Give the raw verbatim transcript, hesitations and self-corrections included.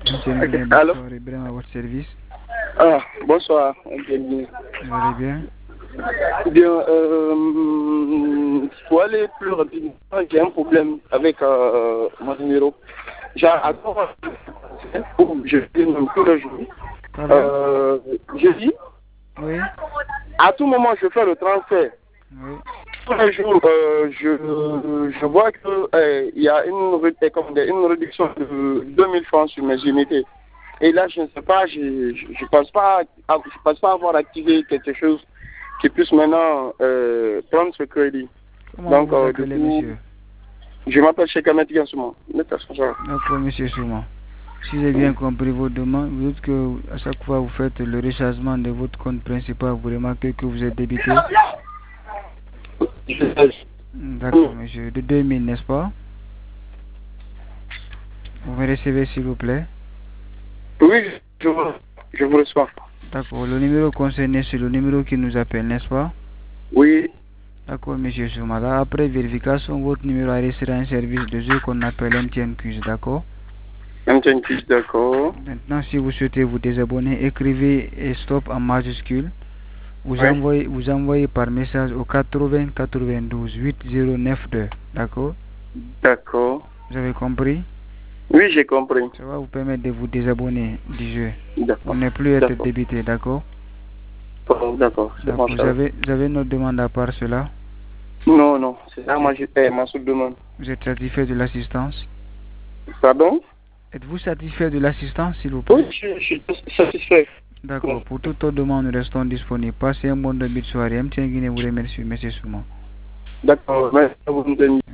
M T N Guinée, Allô? bonsoir, Ibrahim à votre service. Ah, bonsoir, M T N Guinée. Vous allez bien? Bien, euh, pour aller plus rapidement, j'ai un problème avec euh, mon numéro. J'ai attends, je dis même tous les jours. Pardon? Euh, je dis, Oui? à tout moment, je fais le transfert. Oui. Tous les jours, euh, je, je vois qu'il euh, y a une, ré- comme des- une réduction de deux mille francs sur mes unités. Et là, je ne sais pas, je ne pense pas, à- je pense pas avoir activé quelque chose qui puisse maintenant euh, prendre ce crédit. Comment Donc, vous vous euh, du appelez, coup, monsieur? je m'appelle Cheikh Ahmed Gansouman. D'accord, monsieur Souma. Si j'ai bien compris vos demandes, vous dites que à chaque fois que vous faites le rechargement de votre compte principal, vous remarquez que vous êtes débité. D'accord, monsieur. De deux mille, n'est-ce pas? Vous me recevez, s'il vous plaît? Oui, je vous, je vous reçois. D'accord. Le numéro concerné, c'est le numéro qui nous appelle, n'est-ce pas? Oui. D'accord, monsieur Souma. Là, après vérification, votre numéro a resté un service de jeu qu'on appelle M T N Quiz, d'accord? M T N Quiz, d'accord. Maintenant, si vous souhaitez vous désabonner, écrivez et stop en majuscule. Vous, Oui. envoyez, vous envoyez par message au quatre-vingts quatre-vingt-douze huit zéro neuf deux. D'accord? D'accord. Vous avez compris? Oui, j'ai compris. Ça va vous permettre de vous désabonner du jeu. D'accord. Pour ne plus être débité, d'accord? D'accord. D'accord. Vous avez, vous avez une autre demande à part cela? Non, non. C'est ça, moi, j'ai ma seule demande. Vous êtes satisfait de l'assistance? Pardon? Êtes-vous satisfait de l'assistance, s'il vous plaît? Oui, je, je suis satisfait. D'accord. Pour toute autre demande, nous restons disponibles. Passez un bon début de soirée. M T N Guinée vous remercie, monsieur Souma. D'accord. Merci à vous.